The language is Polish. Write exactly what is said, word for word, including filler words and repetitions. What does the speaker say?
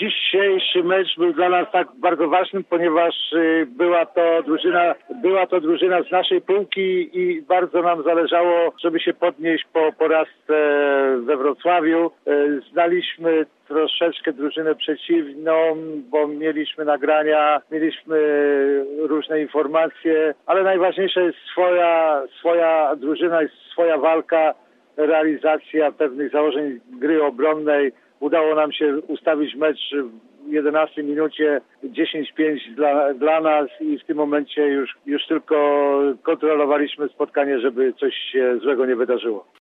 dzisiejszy mecz był dla nas tak bardzo ważny, ponieważ była to drużyna, była to drużyna z naszej półki i bardzo nam zależało, żeby się podnieść po porażce we Wrocławiu. Znaliśmy troszeczkę drużynę przeciwną, bo mieliśmy nagrania, mieliśmy różne informacje, ale najważniejsza jest swoja, swoja drużyna, jest swoja walka, realizacja pewnych założeń gry obronnej. Udało nam się ustawić mecz w jedenastej minucie dziesięć pięć dla, dla nas i w tym momencie już, już tylko kontrolowaliśmy spotkanie, żeby coś się złego nie wydarzyło.